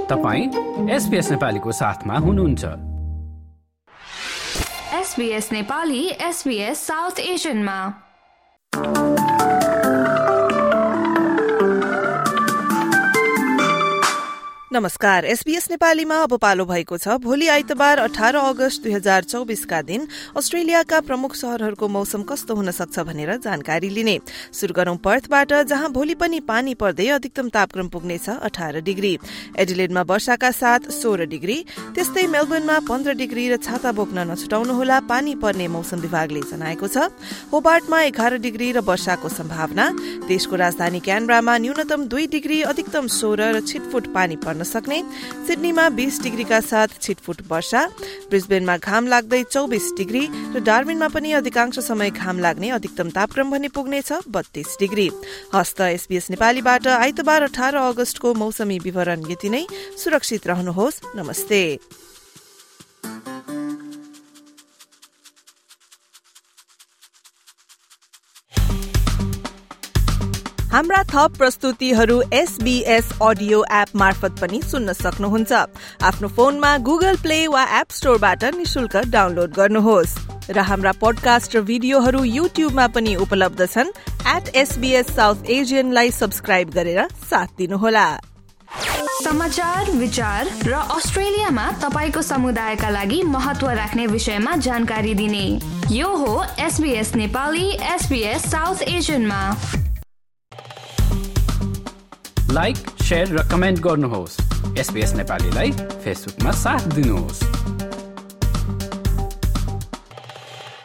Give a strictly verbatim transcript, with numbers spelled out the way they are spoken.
तपाईं एसबीएस नेपालीको साथमा हुनुहुन्छ। एसबीएस नेपाली एसबीएस साउथ एशियनमा। नमस्कार, एसबीएस नेपालीमा अब पालो भएको छ भोलि आइतबार अठार अगस्त दुई हजार चौबीसका दिन अस्ट्रेलियाका प्रमुख शहरहरूको मौसम कस्तो हुन सक्छ भनेर जानकारी लिने। सुरु गरौं पर्थबाट, जहाँ भोलि पनि पानी पर्दै अधिकतम तापक्रम पुग्नेछ अठार डिग्री। एडिलेडमा वर्षाका साथ सोह्र डिग्री, त्यस्तै मेलबर्नमा पन्ध्र डिग्री र छाता बोक्न नछुटाउनुहोला, पानी पर्ने मौसम विभागले जनाएको छ। होबार्टमा एघार डिग्री र वर्षाको सम्भावना। देशको राजधानी क्यानबरामा न्यूनतम दुई डिग्री, अधिकतम सोह्र र छिटफुट पानी पर्न सक्ने। सिडनीमा बीस डिग्रीका साथ छिटफुट वर्षा। ब्रिस्बेनमा घाम लाग्दै चौबीस डिग्री र डार्विनमा पनि अधिकांश समय घाम लाग्ने, अधिकतम तापक्रम भने पुग्नेछ बत्तीस डिग्री। हस्त एसबीएस नेपालीबाट आइतबार अठार अगस्तको मौसमी विवरण यति नै। सुरक्षित रहनुहोस्। नमस्ते। हाम्रा थप प्रस्तुतिहरू एसबीएस अडियो एप मार्फत पनि सुन्न सक्नुहुन्छ। आफ्नो फोनमा गुगल प्ले वा एप स्टोरबाट निशुल्क डाउनलोड गर्नुहोस्। र हाम्रा पोडकास्ट र भिडियोहरू युट्युबमा पनि उपलब्ध छन्। एट एसबीएस साउथ एशियनलाई सब्स्क्राइब गरेर साथ दिनुहोला। समाचार, विचार र अस्ट्रेलियामा तपाईको समुदायका लागि महत्व राख्ने विषयमा जानकारी दिने यो हो एसबीएस नेपाली एसबीएस साउथ एशियनमा। लाइक, शेयर र कमेन्ट गर्नुहोस्। एसबीएस नेपालीलाई फेसबुकमा साथ दिनुहोस्।